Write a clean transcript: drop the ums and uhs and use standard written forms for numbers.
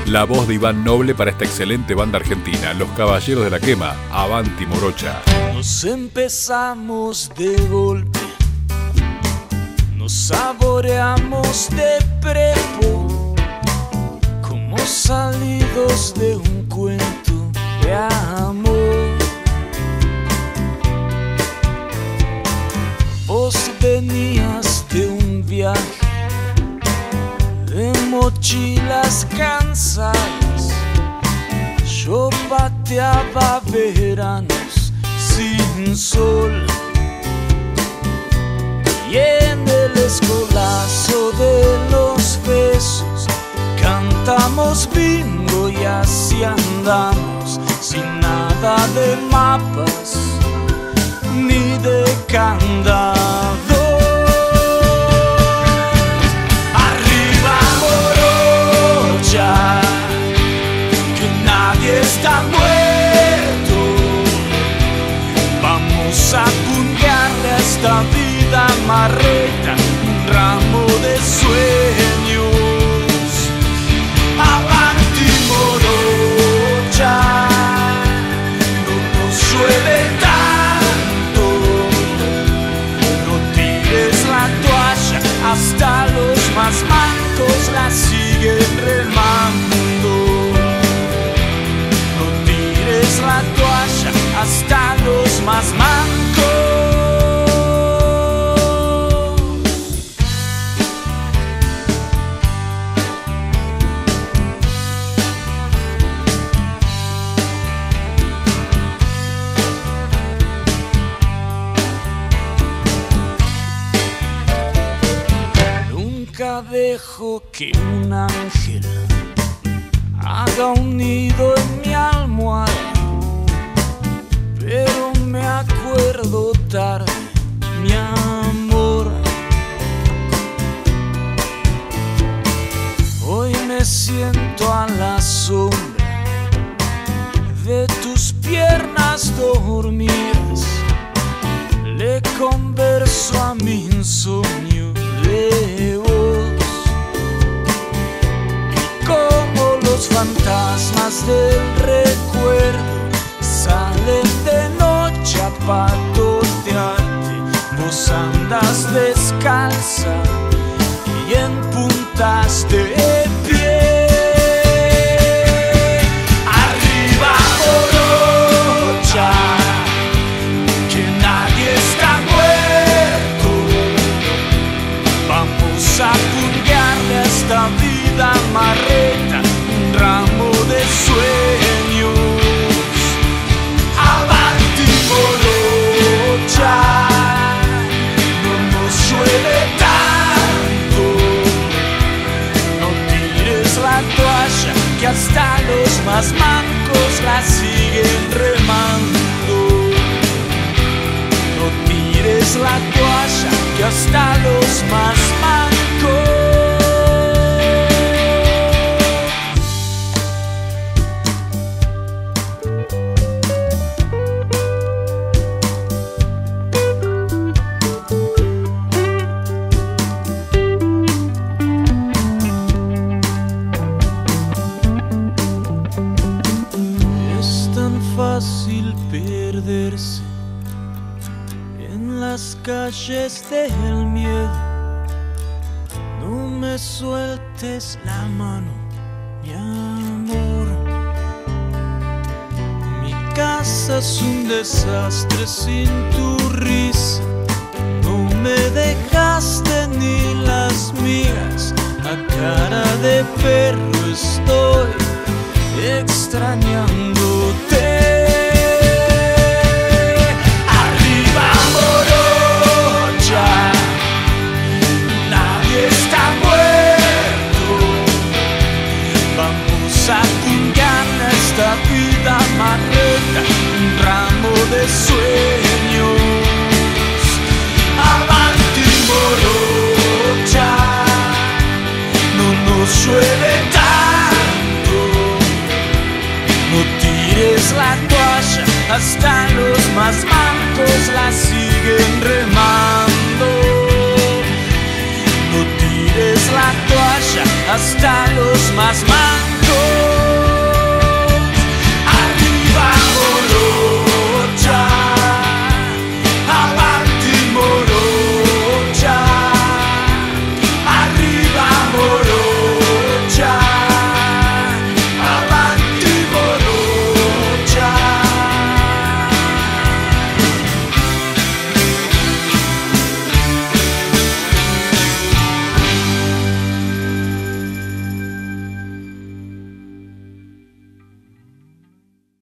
La voz de Iván Noble para esta excelente banda argentina, Los Caballeros de la Quema, Avanti Morocha. Nos empezamos de golpe, nos saboreamos de prepo, como salidos de un cuento de amor. Vos venías de un viaje de mochilas cansadas, yo pateaba veranos sin sol, y en el escolazo de los besos cantamos bingo y así andamos, sin nada de mapas ni de candado. Que nadie está muerto, vamos a puntearle a esta vida marreta un ramo de sueños. Avanti Morocha, no nos llueve tanto, no tires la toalla, hasta los más mancos la siguen remando. No tires la toalla, hasta los más mancos. Nunca dejo que un ángel haga un nido en mi almohada, pero me acuerdo tarde, mi amor. Hoy me siento a la sombra de tus piernas dormidas, le converso a mi insomnio de vos, y como los fantasmas del recuerdo salen de noche a patotearte, vos andas descalza y en puntas de pie. Arriba Morocha, que nadie está muerto, vamos a puntearle a esta vida marreta un ramo de sueños. Avanti Morocha, no nos llueve tanto, no tires la toalla, que hasta los más mancos la siguen remando. No tires la toalla, que hasta los más mancos. Fácil perderse en las calles del miedo. No me sueltes la mano, mi amor. Mi casa es un desastre sin tu risa. No me dejaste ni las migas. A cara de perro estoy extrañándote. Esta vida marreta, un ramo de sueños. Avanti Morocha, no nos llueve tanto, no tires la toalla, hasta los más mancos la siguen remando. No tires la toalla, hasta los más mancos